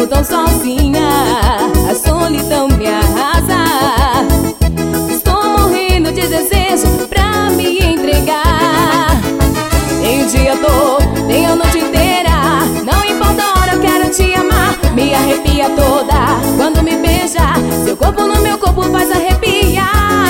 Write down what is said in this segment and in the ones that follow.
tão sozinha, a solidão me arrasa. Estou morrendo de desejo pra me entregar. Tem o dia todo, tem a noite inteira, não importa a hora, eu quero te amar. Me arrepia toda quando me beija, seu corpo no meu corpo faz arrepiar.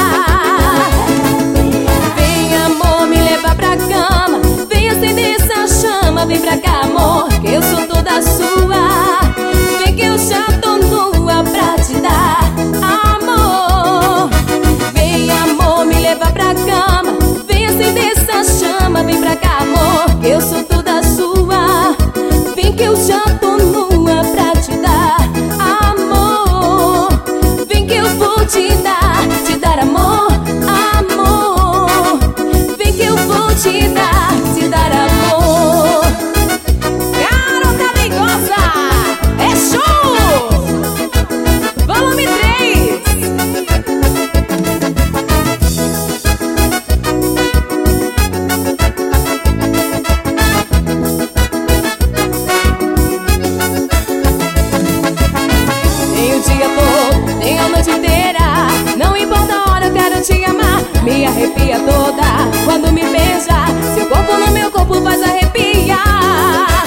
Vem amor, me leva pra cama, vem acender essa chama. Vem pra cá amor, que eu sou toda sua. Vem que eu já tô nua pra te dar amor. Vem amor, me leva pra cama, vem acender essa chama. Vem pra cá amor, que eu sou toda sua. Vem que eu já tô nua pra te dar amor. Vem que eu vou te dar amor, amor. Vem que eu vou te dar amor. Garota Dengosa, é show! Volume 3. Tem o dia todo, tem a noite inteira, não importa a hora, eu quero te amar. Me arrepia toda quando me beija, seu corpo no meu corpo faz arrepiar.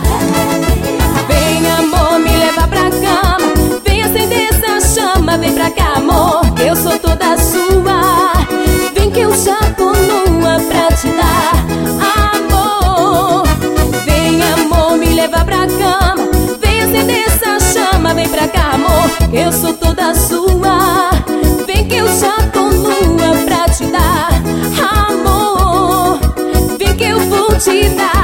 Vem amor, me leva pra cama, vem acender essa chama. Vem pra cá amor, que eu sou toda sua. Vem que eu já tô nua pra te dar amor. Vem amor, me leva pra cama, vem acender essa chama. Vem pra cá amor, que eu sou toda sua. Vem que eu já tô nua pra te dar amor. Vem que eu vou te dar